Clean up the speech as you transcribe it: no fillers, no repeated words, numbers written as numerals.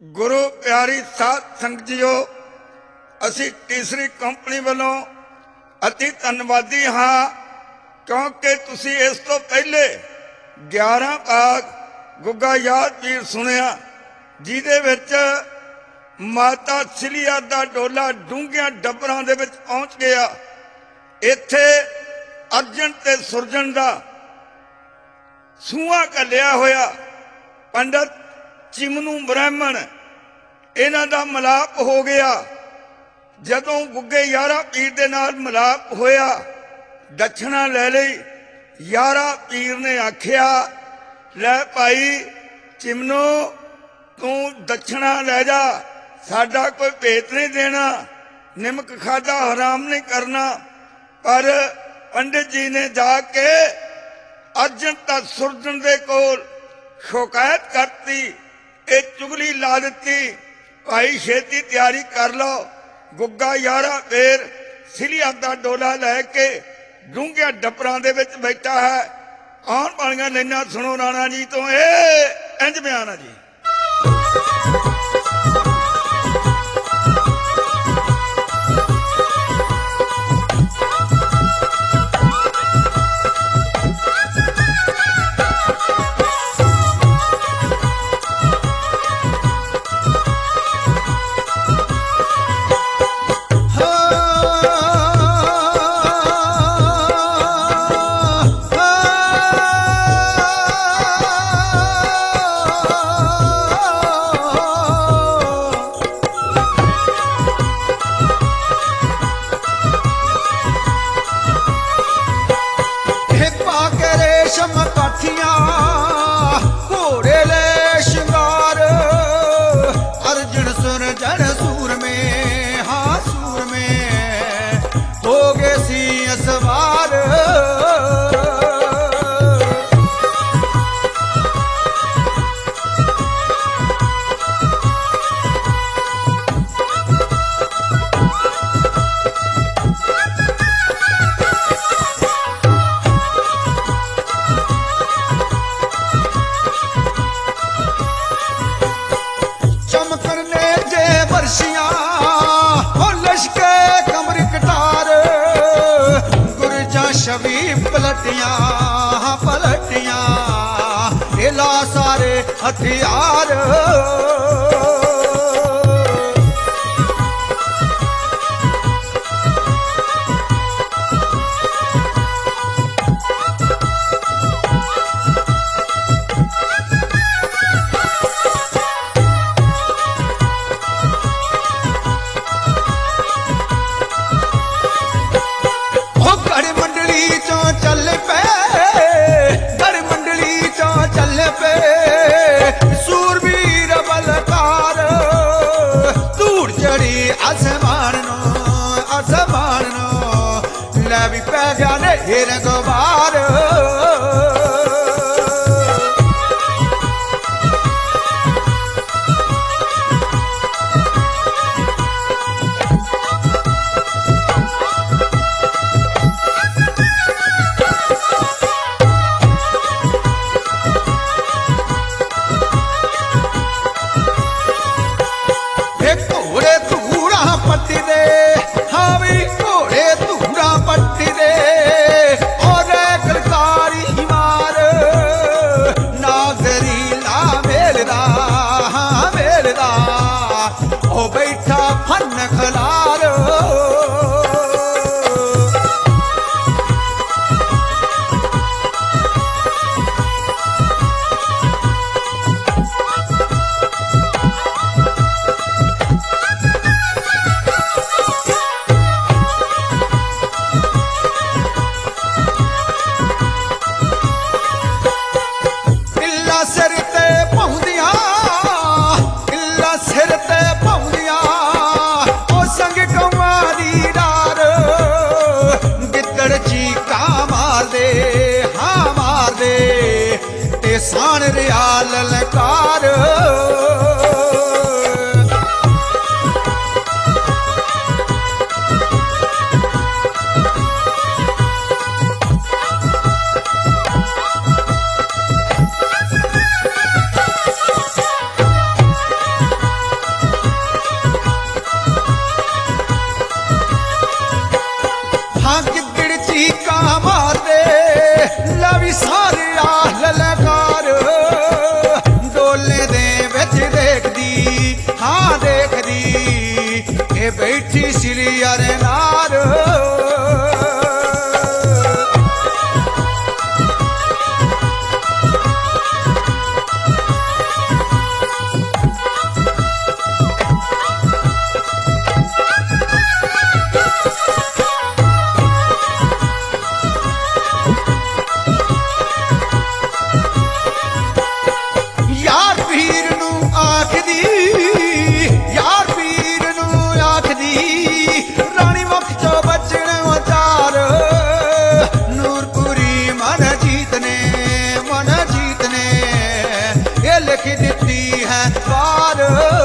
गुरु प्यारी साध संगत जीओ, असी तीसरी कंपनी वालों अति धन्नवादी हाँ, क्योंकि तुसी इस तो पहले 11 भाग गुग्गा याद वीर सुनिया, जिहदे विच माता सिलिया दा डोला डूंघियां डबरां दे विच पहुंच गया। इत्थे अर्जन ते सुरजन दा सूहा घलिया होया पंडित चिमनू ब्राह्मण इन्हां दा मिलाप हो गया। जदों गुग्गे यारा पीर दे नाल मिलाप होया, दक्षिणा ले लई। यारा पीर ने आखिया, लै भाई चिमनू तू दक्षिणा ले जा, साडा कोई भेत नहीं देना, निमक खादा हराम नहीं करना। पर पंडित जी ने जाके अर्जन ता सुरजन दे कोल शिकायत करती, ये चुगली ला दी, भाई छेती तैयारी कर लो। गुग्गा यारा फिर सिलिया दा डोला लैके डूंघिया डबरां दे विच बैठा है। आउण वालियां लाइनां सुनो राणा जी तो इंज बयान है जी। घोड़े ले शिंगार अर्जुन सुरजन सूर में, हाँ सूर में हो गए सी असवार। छवि पलटियां पलटियां हिला सारे हथियार। सूरवीर बलकार ਹਾਰ